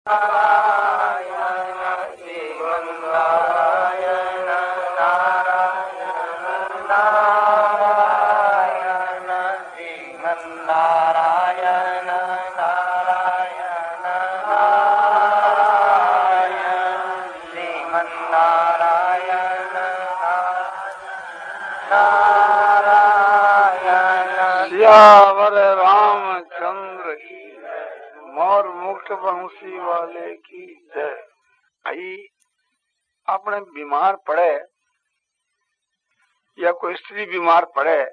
सियावर रामचंद्र की मोर मुक्त बंसी वाले की जय। भाई अपने बीमार पड़े या कोई स्त्री बीमार पड़े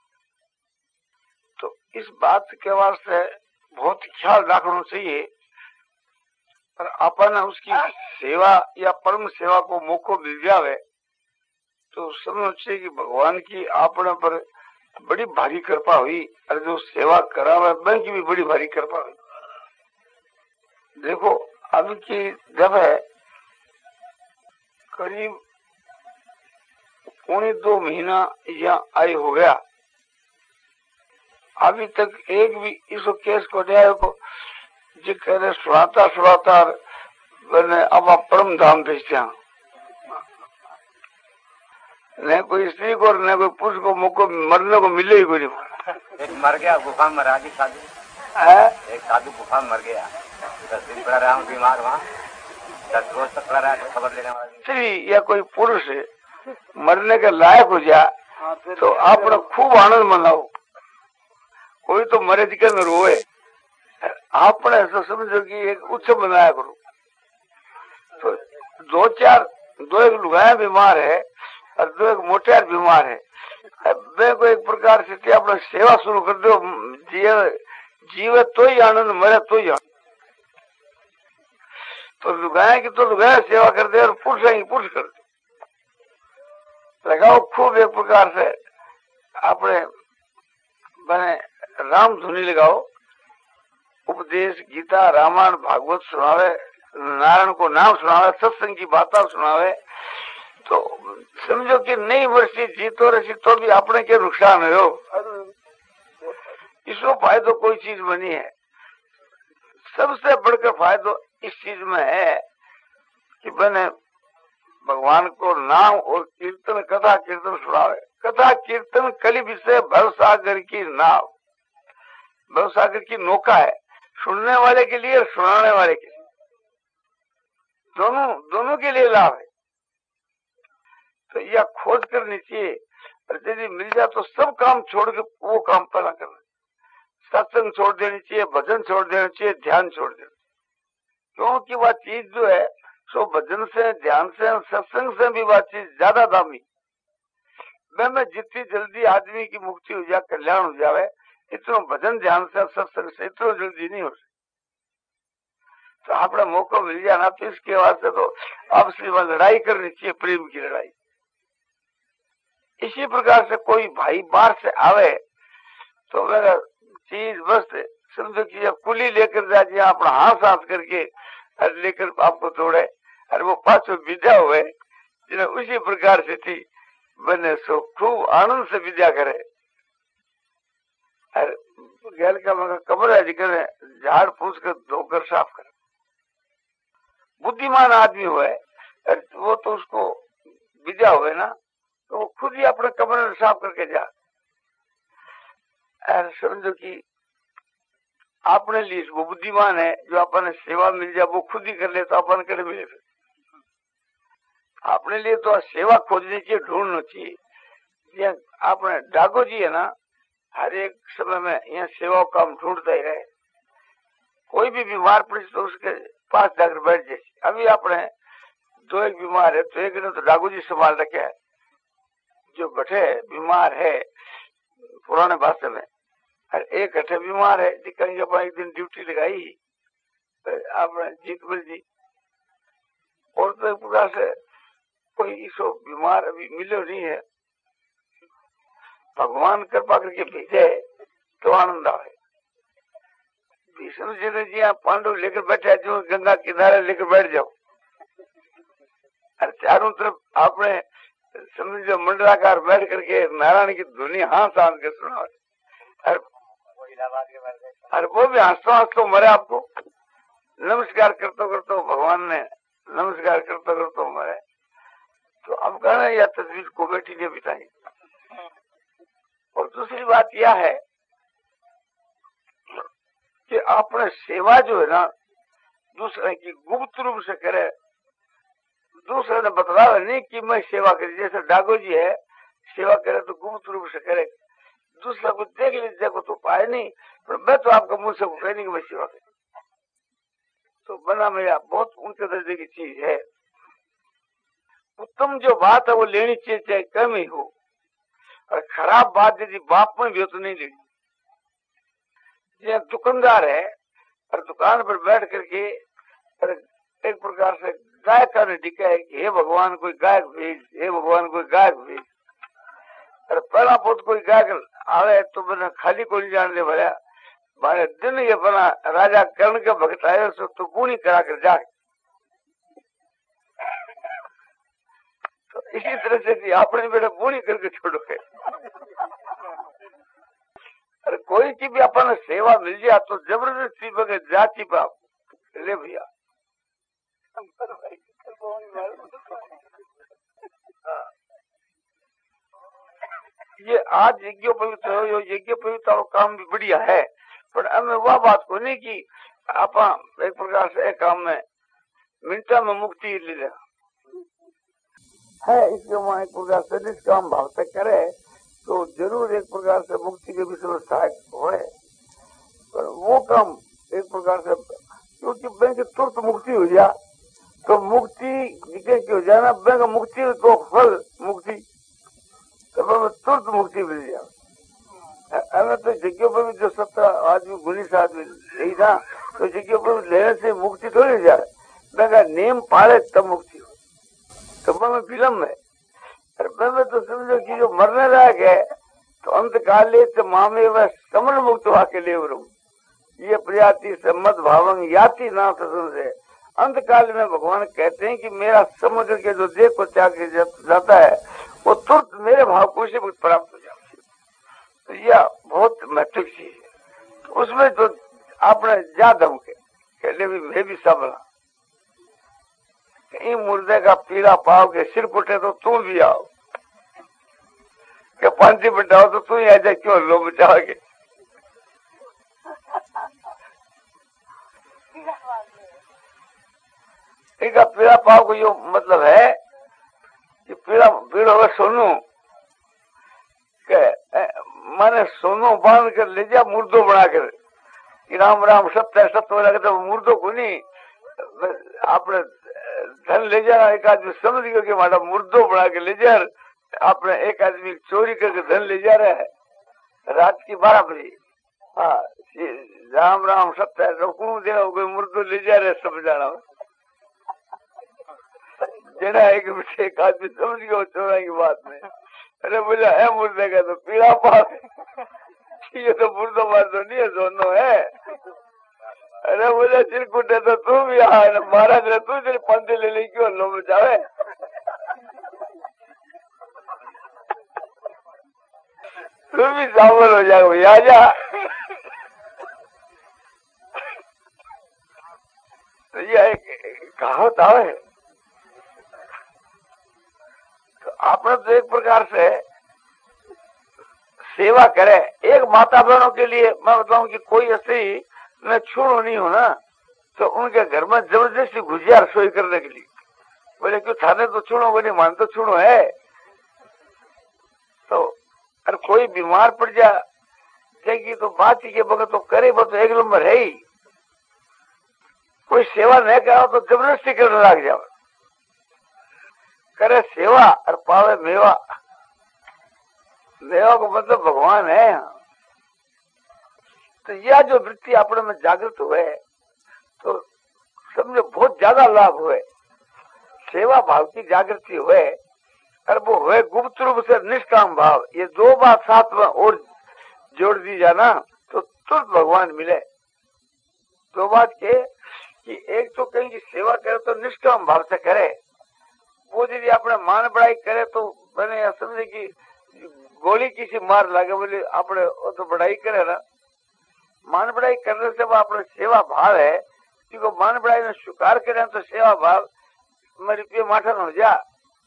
तो इस बात के वास्ते बहुत ख्याल रखना चाहिए, पर अपन उसकी सेवा या परम सेवा को मौको मिल जावे तो समझो चाहिए कि भगवान की अपने पर बड़ी भारी कृपा हुई और जो सेवा करावे बन की भी बड़ी भारी कृपा हुई। देखो अब की जब है करीब 2 महीना यहाँ आए हो गया, अभी तक एक भी इस केस को न्याय को जो कह रहे सुनाता मैंने अब आप परम धाम भेजते हैं, न कोई स्त्री को न कोई पुरुष को मौको मरने को मिले ही कोई नहीं। एक मर गया गुफा में, महाराज साधु एक साधु गुफा में मर गया, 10 दिन पड़ा रहा बीमार, वहाँ 10 रोज तक पड़ा रहा, खबर लेने वाला स्त्री या कोई पुरुष मरने के लायक हो जाए तो आपने खूब आनंद मनाओ। कोई तो मरे जिक्र में रोए, आपने ऐसा समझो कि एक उत्सव मनाया करो। तो 2 एक लुगाया बीमार है और 2 एक मोटियार बीमार है, वे को एक प्रकार से अपना सेवा शुरू कर दो। जीवे तो ही आनंद, मरे तो ही आनंद। तो लुगाया की तो लुगाया सेवा कर दे और पुरुष की पुरुष कर दे, लगाओ खूब एक प्रकार से अपने बने राम धुनी लगाओ, उपदेश गीता रामायण भागवत सुनावे, नारायण को नाम सुनावे, सत्संग की बातें सुनावे, तो समझो कि नई वर्षी जीतो रसी तो भी अपने के नुकसान हो। इसको फायदो कोई चीज में नहीं है। सबसे बढ़कर फायदो इस चीज में है कि बने भगवान को नाम और कीर्तन कथा कीर्तन सुनावे। कथा कीर्तन कली विषय भवसागर की नाव, भवसागर की नौका है, सुनने वाले के लिए और सुनाने वाले के लिए, दोनों के लिए लाभ है। तो यह खोज करनी चाहिए, और यदि मिल जाए तो सब काम छोड़ के वो काम पहला करना, सत्संग छोड़ देनी चाहिए, भजन छोड़ देना चाहिए, ध्यान छोड़ देना, क्योंकि वह चीज जो है सो भजन से ध्यान से सत्संग से भी वह चीज ज्यादा दामी। मैं जितनी जल्दी आदमी की मुक्ति हो जाए, कल्याण हो जावे, इतना भजन ध्यान से सत्संग से इतना जल्दी नहीं हो सकता। तो अपना मौका मिल जाए ना तो इसके वास्ते तो आपस में लड़ाई करनी चाहिए, प्रेम की लड़ाई। इसी प्रकार से कोई भाई बाहर से आवे तो मेरा चीज बस समझो कि कुली लेकर जाए, अपना हाथ हाथ करके लेकर आपको तोड़े और वो पाछो विद्या हुए, जिन्हें उसी प्रकार से थी बने सो खूब आनंद से विद्या करे। और गैल का मगर कमरा जिक्र झाड़ पूछ कर धोकर साफ करे। बुद्धिमान आदमी हुए वो तो उसको विद्या हुए ना, तो वो खुद ही अपने कमरे साफ करके जा। और समझो कि अपने लिए वो बुद्धिमान है, जो अपने सेवा मिल जाए वो खुद ही कर ले तो अपन कर मिले। फिर अपने लिए तो सेवा खोजनी चाहिए, ढूंढना चाहिए। अपने डागो जी है ना, हर एक समय में यहाँ सेवा काम ढूंढता ही रहे। कोई भी बीमार पड़े तो उसके पास जाकर बैठ जाए। अभी अपने 2 एक बीमार है तो एक ने तो डागो जी संभाल रखे है, जो बैठे बीमार है पुराने भाषा में, और एक हटे बीमार है जिसका एक दिन ड्यूटी लगाई आपने जीतमल जी। और तो एक प्रकार से कोई इसो बीमार अभी मिलो नहीं है, भगवान कृपा करके भेजे तो आनंद आवे। विष्णु जी ने जी आप पांडव लेकर बैठे, जो गंगा किनारे लेकर बैठ जाओ, और चारों तरफ आपने समझो मंडलाकार बैठ करके नारायण की धुनी हाथ आन के सुना, और वो भी हंसतो हंसतो मरे आपको। नमस्कार करते भगवान ने नमस्कार करते मरे। तो अब कहना यह तस्वीर को बेटी ने बिताई। और दूसरी बात यह है कि आपने सेवा जो है ना दूसरे की गुप्त रूप से करे, दूसरे ने बतलावे नहीं कि मैं सेवा करी। जैसे डागो जी है, सेवा करे तो गुप्त रूप से करे, दूसरा को देख लीजिए, देखो तो पाए नहीं, पर मैं तो आपका मुंह से कह नहीं कि मैं सेवा करी। तो बना मेरा बहुत ऊंचे दर्जे की चीज है। उत्तम जो बात है वो लेनी चाहिए, चाहे कम ही हो। और खराब बात यदि बाप में भी हो तो नहीं लेनी। जैसे दुकानदार है और दुकान पर बैठ करके एक प्रकार से गायक का टिका है कि हे भगवान कोई गायक भेज, हे भगवान कोई गायक भेज। अरे पहला बहुत कोई गायक आवे तो मैंने खाली को नहीं जान दे भरा मारे दिन ये बना राजा कर्ण के भक्त आए तो गुणी करा कर जाए। तो इसी तरह से कि आपने बेटा गुणी करके छोड़ो है। अरे कोई की भी अपन सेवा मिल जाए तो जबरदस्ती बगे जाति बाप ले भैया। ये आज यज्ञ पवित्र हो, यज्ञ पवित्र काम भी बढ़िया है, पर हमें वह बात को नहीं कि आप एक प्रकार से एक काम में मिनटा में मुक्ति ले ले है। इसके वहां एक प्रकार से निष्काम भाव से करे तो जरूर एक प्रकार से मुक्ति के विषय में सहायक हो। पर वो काम एक प्रकार से क्योंकि बैंक तुरंत मुक्ति हो जाए तो मुक्ति निकल के हो जाना, बैंक मुक्ति तो फल मुक्ति तो तुरंत मुक्ति मिल जाए। हमें तो जगह पर भी जो 17 आदमी 19 आदमी यही था तो जगह पर लेने से मुक्ति थोड़ी जाए, बैंक नियम पाले तब मुक्ति हो। तो मैं विलम्ब है मैं तो समझो कि जो मरने लायक है तो अंतकाले तो मामे वह समन मुक्त वाके ले ये प्रयाति सम्मत भावंग याति ना समझे। अंतकाल में भगवान कहते हैं कि मेरा समझ के जो देह को त्याग जाता है वो तुरंत मेरे भाव को से प्राप्त हो जाता है। तो यह बहुत महत्वपूर्ण चीज है। तो उसमें तो आपने जा दम के लिए भी मैं भी सबला कहीं मुर्दे का पीड़ा पाओ के सिर पुटे तो तू भी आओ के पांति बटाओ तो तू ही आ जाए, क्यों लो बचाओगे। इनका पीड़ा पाव को यो मतलब है कि पीड़ होगा सोनू के माने सोनू बांध कर ले जा मुर्दो बनाकर कि राम राम सत्य सत्य लगे तो मुर्दो को नहीं आपने धन ले जाना। एक आदमी समझ गया कि हमारा मुर्दो बना के ले जा, आपने एक आदमी चोरी करके धन ले जा रहा है रात की 12 बजे। हाँ राम राम सत्य रोकू दे कोई मुर्दो ले जा रहे सब जाना जेना एक आदमी समझ गया चोरा की बात में। अरे बोला है मुर्दे का तो पीड़ा पास ये तो मुर्दो मार तो नहीं है दोनों है। अरे बोले चिरकुटे तो तू भी महाराज ने तू तेरी पंथी ले ली क्यों लो बचावे। तू भी शामिल हो जाओ भैया जा। तो यह एक कहावत है। तो आपने तो एक प्रकार से सेवा करे। एक माता बहनों के लिए मैं बताऊं कि कोई ऐसी मैं छूणो नहीं हो ना तो उनके घर में जबरदस्ती घुसिया रसोई करने के लिए बोले क्यों थाने तो छूणो को नहीं मान तो छूणो है। तो अरे कोई बीमार पड़ जाएगी तो बात ही के बगैर तो करे वो तो एक नंबर है ही। कोई सेवा नहीं करा तो जबरदस्ती करने लग जाओ। करे सेवा और पावे मेवा। मेवा को मतलब भगवान है। तो यह जो वृत्ति अपने में जागृत हुए तो समझो बहुत ज्यादा लाभ हुए। सेवा भाव की जागृति हुए और वो हुए गुप्त रूप से निष्काम भाव। ये दो बात साथ में और जोड़ दी जाना तो तुरंत भगवान मिले। दो बात के कि एक तो कहीं की सेवा करे तो निष्काम भाव से करे। वो यदि अपने मान बढ़ाई करे तो मैंने समझे कि गोली किसी मार लगे बोले अपने तो बढ़ाई करे ना। मान बढ़ाई करने से वो अपने सेवा भाव है व्यक्ति को मान बढ़ाई ने स्वीकार करें तो सेवा भाव में रुपये माठन हो जा।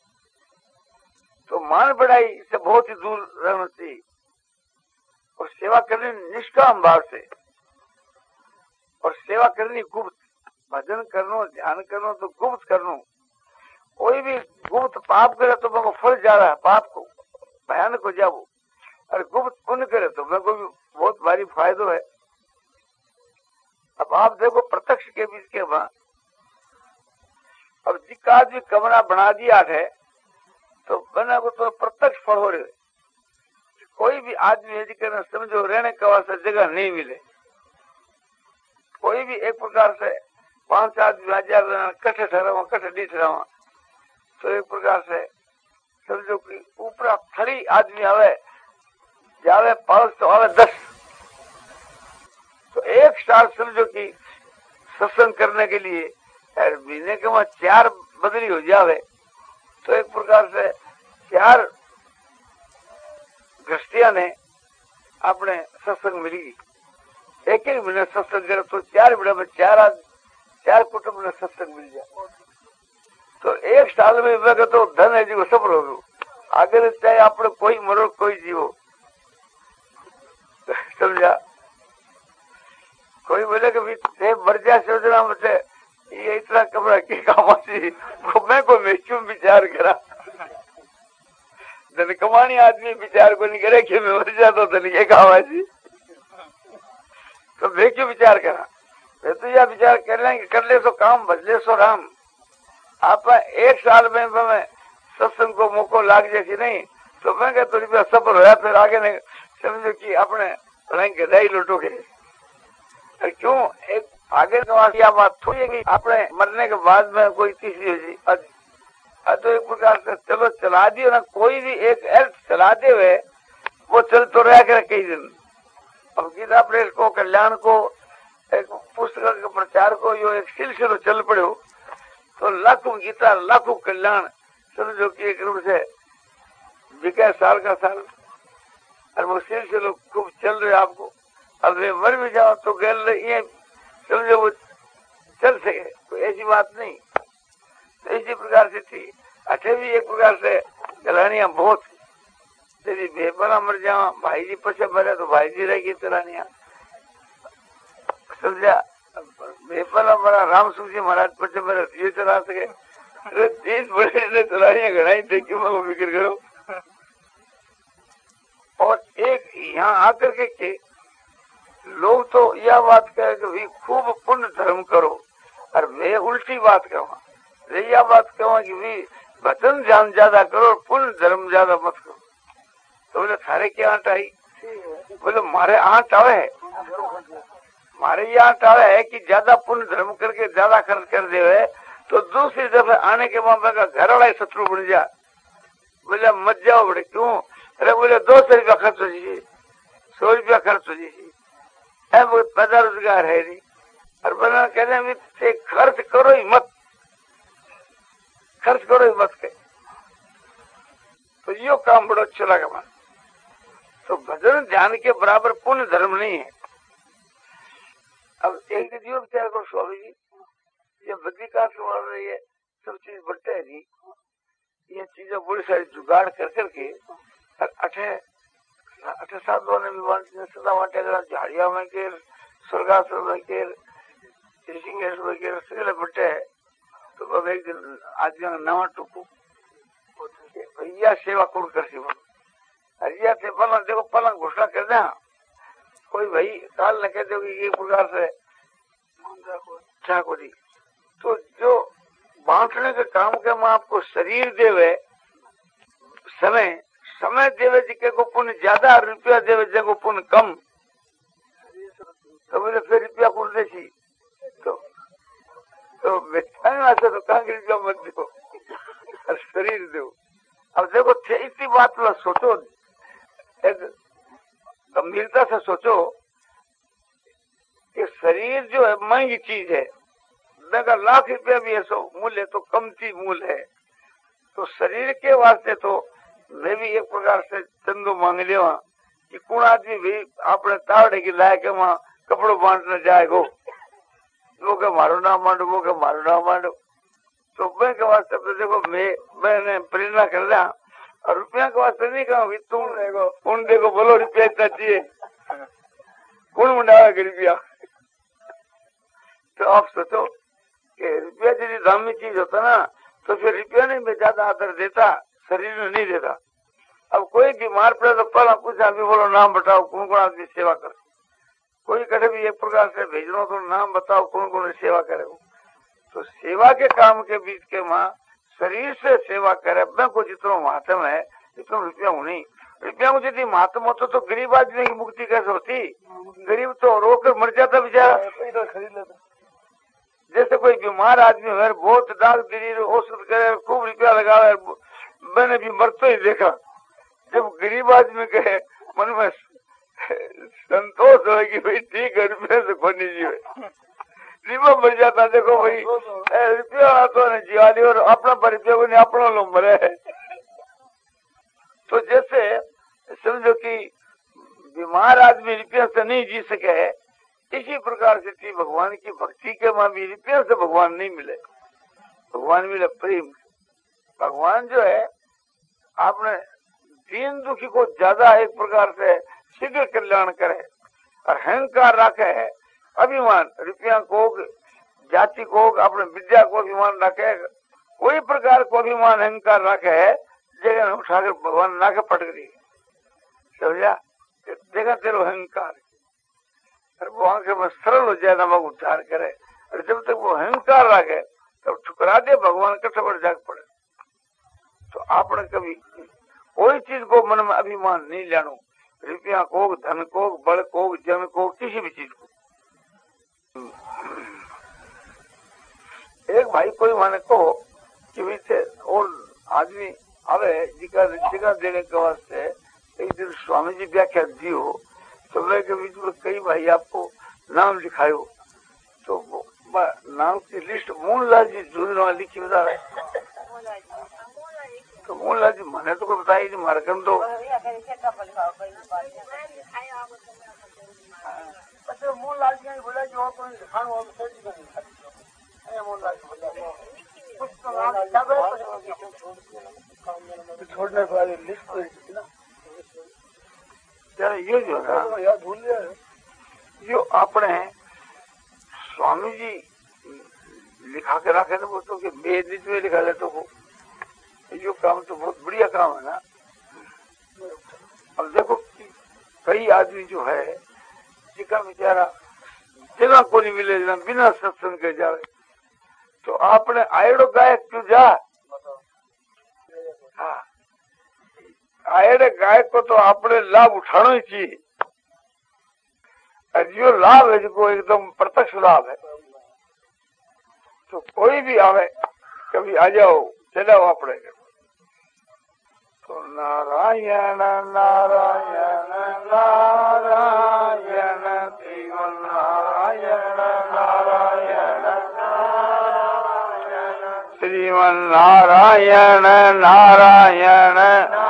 तो मान बढ़ाई से बहुत ही दूर रहना चाहिए और सेवा करनी निष्काम भाव से और सेवा करनी गुप्त। भजन करनो ध्यान करनो तो गुप्त करनो। कोई भी गुप्त पाप करे तो मैं को फल जा रहा है, पाप को भयानक हो जाओ। और गुप्त पुण्य करे तो मैं को भी बहुत भारी फायदो है। अब आप देखो प्रत्यक्ष के बीच के वहां अब जिका आदमी कमरा बना दिया है तो बना को तो प्रत्यक्ष फल हो रहे। कोई भी आदमी यदि कहना समझो रहने का वास्ते जगह नहीं मिले, कोई भी एक प्रकार से 5 आदमी हजार कट्ठे ठहरा कट्ठे नहीं ठहरा तो एक प्रकार से समझो कि ऊपर थरी आदमी आवे जावे 5 तो आवे 10 तो एक साल समझो कि सत्संग करने के लिए महीने के वहां 4 बदली हो जावे तो एक प्रकार से 4 गृहस्थियां ने अपने सत्संग मिलेगी। एक महीने सत्संग करे तो 4 महीने में 4 कुटुंब ने सत्संग मिल जाए तो एक साल में मैं तो धन है जी सफल हो गयो। आगे चाहे आपने कोई मरो कोई जीवो समझा। कोई बोले कि मर जाए सोचना मुझे ये इतना कमरा की काम मैं को मैं क्यों विचार करा। धन कमानी आदमी विचार को नहीं करे कि मैं मर जाता धन के काम तो मैं क्यों विचार करा। मैं तो यह विचार कर लेंगे कर ले तो काम बदले सो राम। आप एक साल में मैं सत्संग को मौको लाग जाए नहीं तो मैं क्या थोड़ी बार सफल होया फिर आगे नहीं समझो कि अपने गदाई लुटोगे। क्यों एक आगे बात थोड़ी है कि अपने मरने के बाद में कोई तीसरी हो तो एक प्रकार से चलो चला दियो ना कोई भी एक अर्थ चला दे हुए वो चल तो रहा कर कई दिन। अब गीता प्रेस को कल्याण को एक पुस्तक के प्रचार को यो एक सिलसिलो चल पड़ो तो लाखों गीता लाखों कल्याण समझो कि एक रूप से बिका साल का साल और वो सिलसिलो खूब चल रहे आपको। अब वे मर भी जाओ तो गल ये समझो वो चल सके तो ऐसी बात नहीं। तो इसी प्रकार से थी अठे भी एक प्रकार से गलानियां बहुत यदि बेपना मर जाओ भाई जी पीछे मरे तो भाई जी रहेगी तलानिया समझा। बेपना मरा राम सुखी महाराज पीछे मरे ये चला सके 30 बड़े तलानियां गणाई थे क्यों मैं वो फिक्र करो। और एक यहाँ आकर के लोग तो यह बात कहे कि खूब पुण्य धर्म करो और वे उल्टी बात कहवा यह बात कहवा कि भी भजन ध्यान ज्यादा करो पुण्य धर्म ज्यादा मत करो। तो बोले थारे क्या आंट आई। बोले मारे आंट आवे है मारे ये आंट आवे है कि ज्यादा पुण्य धर्म करके ज्यादा खर्च कर दे तो दूसरी दफे आने के बाद का घर वाला शत्रु बन जा। बोले मत जाओ बड़े क्यों। अरे बोले 200 रुपया खर्च हो जाइए 100 रुपया खर्च हो जाइए पैदा रोजगार है नहीं। और बना कहते खर्च करो ही मत खर्च करो ही मत के तो यो काम बड़ा अच्छा लगा मन। तो भजन ध्यान के बराबर पुण्य धर्म नहीं है। अब एक दियो विचार करो स्वामी जी ये बद्रिकाश वाले ये सब चीज बढ़ते है जी ये चीजें बड़ी सारी जुगाड़ कर करके अठे साधुओं ने भी सदा वाटे झाड़िया में के स्वर्गाश्रम में के ऋषिकेश में के सगले बटे है। तो अब एक दिन आदमी नवा टूकू भैया सेवा कौन कर हरिया से पलंग देखो पलंग घोषणा कर दे कोई भाई काल न कह दो एक प्रकार से ठाकुर जी। तो जो बांटने के काम के मैं आपको शरीर देवे समय देवे जिके को पुण्य ज्यादा रुपया देवे जिको पुण्य कम तो बोले फिर रुपया कौन देसी तो मिठाई वास्ते तो कहाँ रुपया मत दो और शरीर दो। अब देखो इतनी बात में सोचो गंभीरता से सोचो कि शरीर जो है महंगी चीज है। अगर लाख रुपया भी ऐसा मूल्य तो कमती मूल्य है तो शरीर के वास्ते तो मैं भी एक प्रकार से चंदो मांग लिया कि कौन आदमी भी अपने तावड़े की लायक वहां कपड़ों बांटने जाएगो वो के मारो ना मांडो, वो के मारो ना मांडो। तो मैं के वास्ते तो देखो मैंने प्रेरणा कर रहा और रुपया के वास्ते नहीं कहूँ तुम कौन देखो बोलो रुपया इतना चाहिए, कौन मंडावे के रुपया। तो आप सोचो कि रुपया यदि दामी चीज होता ना तो फिर रुपया नहीं मैं ज्यादा आदर देता, शरीर में नहीं देता। अब कोई बीमार पड़े तो पहला पूछा अभी बोलो नाम बताओ कौन कौन आदमी सेवा करे। कोई कटे भी एक प्रकार से भेजनो तो नाम बताओ कौन कौन सेवा करे। तो सेवा के काम के बीच के माँ शरीर से सेवा करे मैं को जितना महात्म है इतना रुपया हूँ नहीं। रुपया को यदि महात्म होता तो गरीब आदमी की मुक्ति कैसे होती? गरीब तो रोकर मर जाता बेचारा, खरीद लेता। जैसे कोई बीमार आदमी है बहुत डॉक्टरी औषध करे खूब रुपया लगावे, मैंने भी मरते ही देखा। जब गरीब आदमी के मन में संतोष हो कि भाई ठीक है रुपये से खोनी जीवे रिबा मर जाता। देखो भाई रुपया तो नहीं जीवाली और अपना पर रुपया को नहीं अपना लोग मरे। तो जैसे समझो कि बीमार आदमी रुपया से नहीं जी सके है, इसी प्रकार से थी भगवान की भक्ति के मां भी रुपया से भगवान नहीं मिले, भगवान मिले प्रेम। भगवान जो है आपने दीन दुखी को ज्यादा एक प्रकार से शीघ्र कल्याण करे और अहंकार रखे है, अभिमान रुपया को जाति को अपने विद्या को अभिमान रखे, कोई प्रकार को अभिमान अहंकार रखे है जगह उठाकर भगवान नाके पटक दी। समझा? देखा तेरो अहंकार और वो आंखें में सरल हो जाए नमक उद्धार करे। और जब तक वो अहंकार रखे तब ठुकरा दे भगवान कठोर जाग पड़े। तो आपने कभी कोई चीज को मन में अभिमान नहीं लेनो, रुपया को धन को बल को जन को किसी भी चीज को। एक भाई कोई माने कहो कि वैसे और आदमी आवे जगह देने के वास्ते एक दिन स्वामी जी व्याख्या दी हो तो मैं के बीच में कई भाई आपको नाम लिखायो तो नाम की लिस्ट मोहनलाल जी जूनवा लिखी बता रहे। तो मोहनलाल जी मैंने तो कोई बताई नहीं मारे कम तो मोहनलाल जी ने बोला जो कोई लिखाना हो तो छोड़ने के बाद लिस्ट ना ये जो है याद भूल गया जो अपने स्वामी जी लिखा के रखे वो तो कि बेदित में लिखा ले तो ये काम तो बहुत बढ़िया काम है ना। अब देखो कई आदमी जो है जिसका बेचारा जगह को नहीं मिले बिना सत्संग के जा रहे तो आपने आयड़ो गायक क्यों जा। हाँ आयड़े गायक को तो आपने लाभ उठाना ही चाहिए और जो लाभ है जो एकदम प्रत्यक्ष लाभ है। तो कोई भी आवे कभी आ जाओ चलाओ अपने तो नारायण नारायण नारायण जीवन नारायण नारायण श्रीमन नारायण नारायण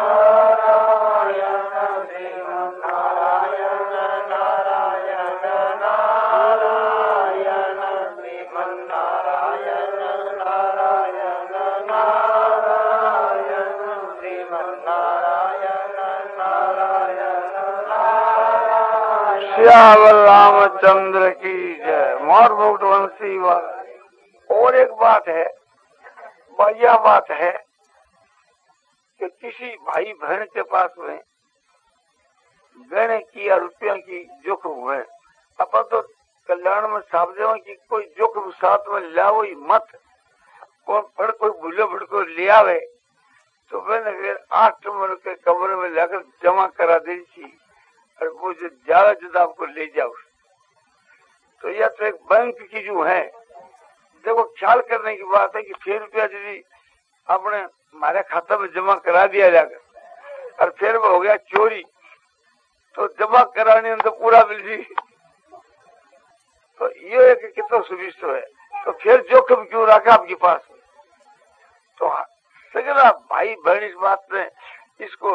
श्यामल रामचंद्र की जय। मारभोट वंशी वाला। और एक बात है बढ़िया बात है कि किसी भाई बहन के पास में गहने की या रुपया की जोखिम है अपन तो कल्याण में साफ देव की कोई जोखिम साथ में लाओ ही मत। कोई भूले भड़को ले आवे तो मैंने फिर 8 नंबर के कमरे में लाकर जमा करा दी थी और वो जो ज्यादा ज्यादा आपको ले जाओ। तो यह तो एक बैंक की जो है देखो ख्याल करने की बात है कि 6 रुपया यदि आपने हमारे खाता में जमा करा दिया जाकर और फिर वो हो गया चोरी तो जमा कराने तो पूरा मिल जी तो ये एक कितना सुविष्ट है। तो फिर जोखिम क्यों रखा आपके पास में। तो सगला भाई बहन इस बात में इसको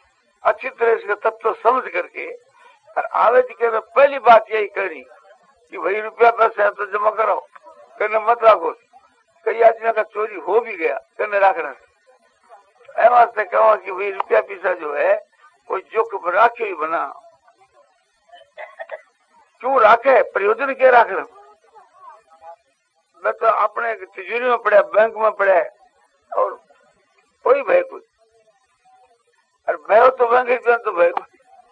अच्छी तरह से तत्व समझ करके और आवे जी के पहली बात यही करी कि भाई रुपया पैसे है तो जमा कराओ, कहने मत रखो। कई आदमी का चोरी हो भी गया, कहने रखना। ऐसे कहो कि भाई रुपया पैसा जो है कोई जोखिम राखे ही बना, क्यों राखे, प्रयोजन क्या राख रहे? मैं तो अपने तिजोरी में पड़े, बैंक में पड़े, और कोई भय कुछ, और भय तो बैंक तो भय कुछ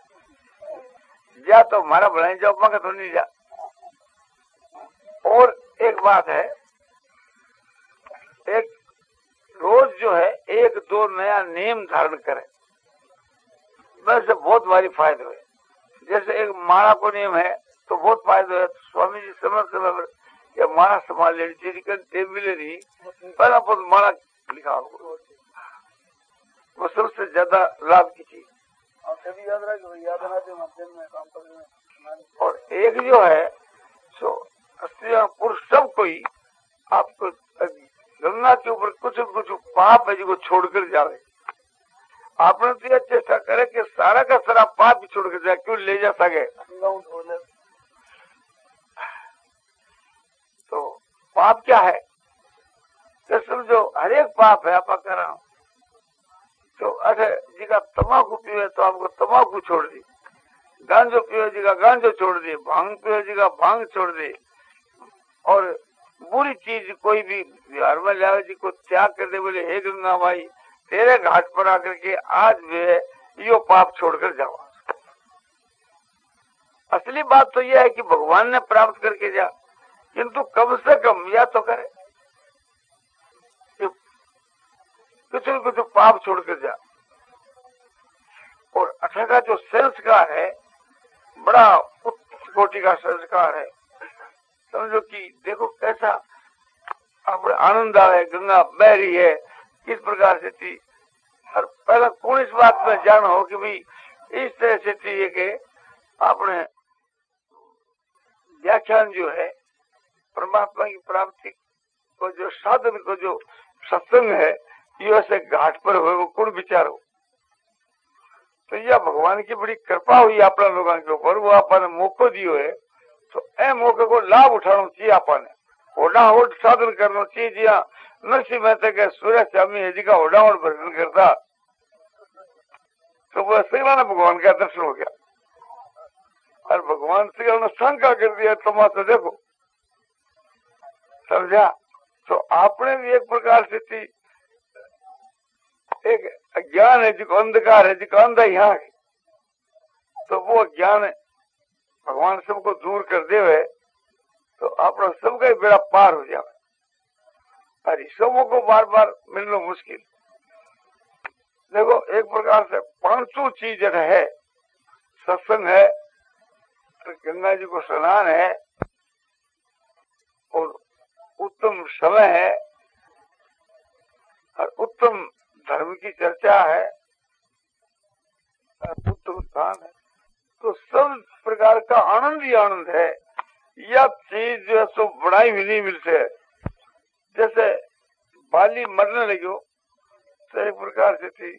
जा तो हमारा भलाई जाओ, मगर तो नहीं जा। और एक बात है, एक रोज जो है एक दो नया नियम धारण करे, वैसे बहुत भारी फायदे हुए। जैसे एक माला को नियम है तो बहुत फायदे हुए। स्वामी जी समय समय पर ये माला संभाल लेनी चाहिए, मिले नहीं पहला बहुत माला लिखा, वो सबसे ज्यादा लाभ की चीज। और एक जो है सो स्त्री पुरुष सब कोई आपको गंगा के ऊपर कुछ कुछ पाप है जो छोड़कर जावे। आपने तो चेष्टा करे कि सारा का सारा पाप भी छोड़कर जाए, क्यों ले जा सके। तो पाप क्या है तो समझो हर एक पाप है। आप कर रहा हूँ तो अरे जी का तम्बाकू पीवे तो आपको तम्बाकू छोड़ दी, गांजो पियो जी का गांजो छोड़ दे, भांग पियो जी का भांग छोड़ दे, और बुरी चीज कोई भी बिहार में लावे जी को त्याग कर दे। बोले हे गंगा माई तेरे घाट पर आकर के आज वे यो पाप छोड़कर जाओ। असली बात तो यह है कि भगवान ने प्राप्त करके जा, किंतु कम से कम या तो करे कुछ पाप छोड़कर जा। और अच्छा का जो संस्कार है बड़ा उच्च कोटि का संस्कार है। समझो कि देखो कैसा अपने आनंद आवे, गंगा बह रही है किस प्रकार से थी। और पहला कौन इस बात में जान हो कि भाई इस तरह से थी कि आपने व्याख्यान जो है परमात्मा की प्राप्ति को जो साधन को जो सत्संग है ये ऐसे घाट पर हुए वो कौन विचार हो। तो यह भगवान की बड़ी कृपा हुई अपना लोगों के ऊपर, वो आपने मौको दियो है तो ए मौके को लाभ उठाना चाहिए। आपने ओडाओड साधन करना चाहिए। जी हाँ, नरसिंह मेहता के सूर्य स्वामी जी का ओडाओड भजन करता तो वह श्रीमान भगवान का दर्शन हो गया। और भगवान श्री ने शंका कर दिया तमाशा देखो, समझा। तो आपने भी एक प्रकार से थी एक ज्ञान है जिसको अंधकार है, जिसको अंधा यहाँ है, तो वो ज्ञान भगवान सबको दूर कर देवे तो अपना सबका ही बेड़ा पार हो जाए। और सबों को बार बार मिलना मुश्किल। देखो एक प्रकार से पांचों चीज है, सत्संग है, गंगा जी को स्नान है, और उत्तम समय है, और उत्तम धर्म की चर्चा है, उत्तम स्थान है। तो सब प्रकार का आनंद ही आनंद है। यह चीज जो है सो बढ़ाई भी नहीं मिलते। जैसे बाली मरने लगी तो एक प्रकार से थी,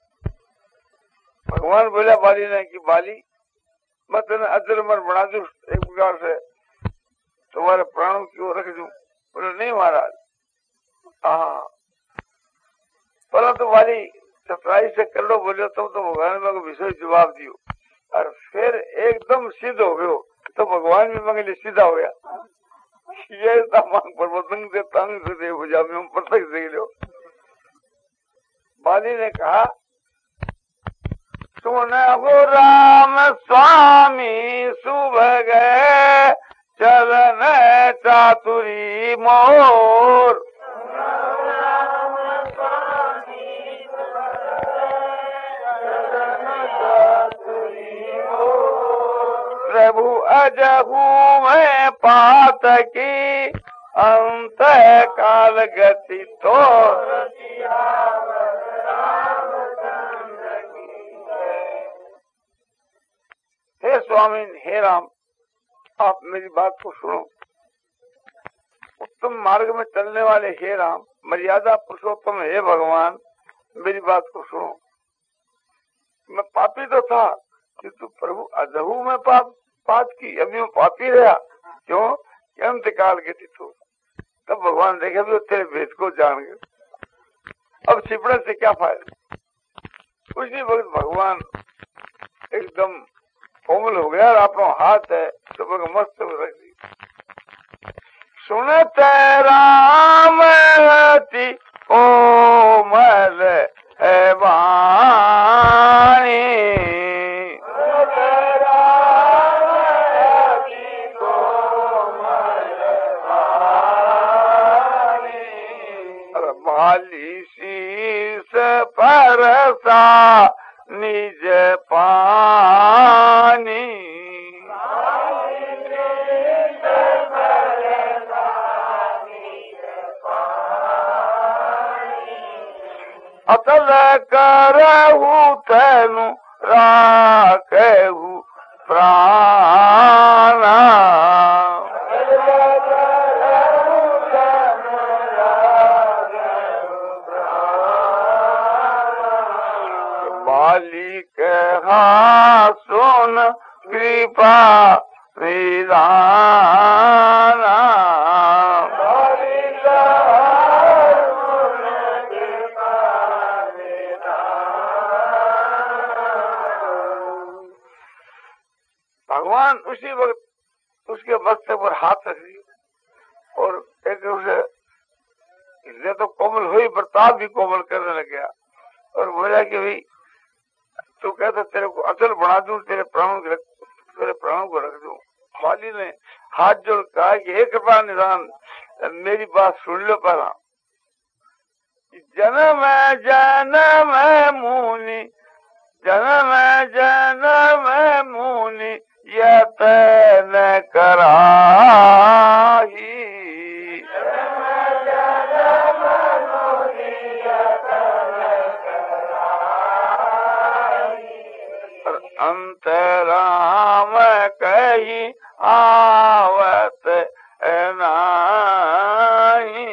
भगवान बोला बाली ने कि बाली मैं तेने अजर अमर बना दू, एक प्रकार से तुम्हारे प्राणों की ओर रख दू। बोले नहीं महाराज। हाँ परंतु वाली सफाई से कर लो बोलो तो भगवान मेरे को विशेष जवाब दियो। और फिर एकदम सिद्ध हो गयो तो भगवान भी मेरे लिए सीधा हो गया। ये मांग परवतंग से तंग से भुजा में हम प्रत्यक्ष देख लो। बाली ने कहा सुन हो राम स्वामी सुभग चलन चातुरी मोर। प्रभु अजहू में पात की अंत काल गति तो हे स्वामी हे राम आप मेरी बात को सुनो। उत्तम मार्ग में चलने वाले हे राम, मर्यादा पुरुषोत्तम हे भगवान मेरी बात को सुनो। मैं पापी तो था किंतु प्रभु अजहू में पाप की, अभी मैं पापी रहा क्यों? अंत काल के तिथु। तब भगवान देखे भी तेरे भेद को जान गए, अब छिपड़े से क्या फायदा। उसी वक्त भगवान एकदम कोमल हो गया और अपना हाथ है तो मस्त रख दी। सुनत राम अति कोमल वाणी, भाली शीस परसा निज पानी, अतल करहु तनु राखहु प्राणा, बाली कहा सुन कृपा निदाना, भगवान उसी वक्त उसके मस्तक पर हाथ रख दिया और एक उसे तो कोमल हुई, बर्ताव भी कोमल करने लग गया और बोला कि भाई तू कहता तेरे को अचल बना दूं, तेरे प्राणों को रख दूं। बाली ने हाथ जोड़ कहा कि हे कृपा निदान, मेरी बात सुन लो पहला। जन्म जन्म मुनि, जन्म जन्म मुनि यतन कराही, अंतराम कही आवत नाही,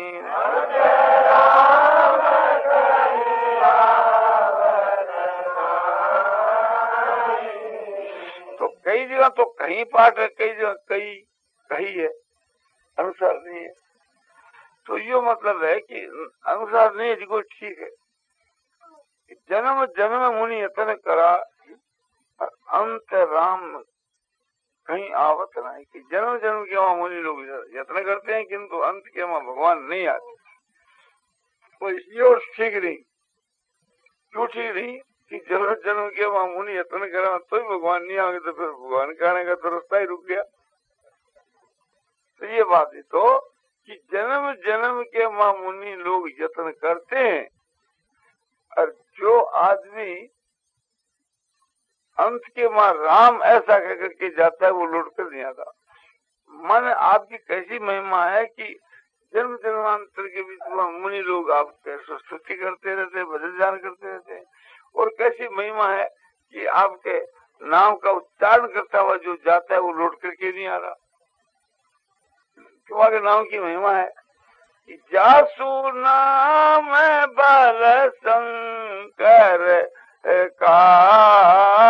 तो कई जगह तो कहीं पाठ है, कई जगह कही है, अनुसार नहीं है। तो ये मतलब है कि अनुसार नहीं है जिको ठीक है। जन्म जन्म मुनि यतन करा, अंत राम कहीं आवत नहीं, कि जन्म जन्म के वहां मुनि लोग यत्न करते हैं किंतु अंत के वहां भगवान नहीं आते। तो इसलिए और ठीक नहीं, क्यों ठीक नहीं कि जन्म जन्म के वहां मुनि यत्न करा तो ही भगवान नहीं आगे, तो फिर भगवान का आने का तो रास्ता ही रुक गया। तो ये बात है तो कि जन्म जन्म के वहां मुनि लोग यत्न करते हैं, और जो आदमी अंत के वहां राम ऐसा कह करके जाता है वो लौट कर नहीं आता। मन आपकी कैसी महिमा है कि जन्म जन्मांतर के बीच में मुनि लोग आपके स्तुति करते रहते, भजन ध्यान करते रहते हैं, और कैसी महिमा है कि आपके नाम का उच्चारण करता हुआ जो जाता है वो लौट करके नहीं आ रहा। तुम्हारे नाम की महिमा है कि जासु नाम बल शंकर का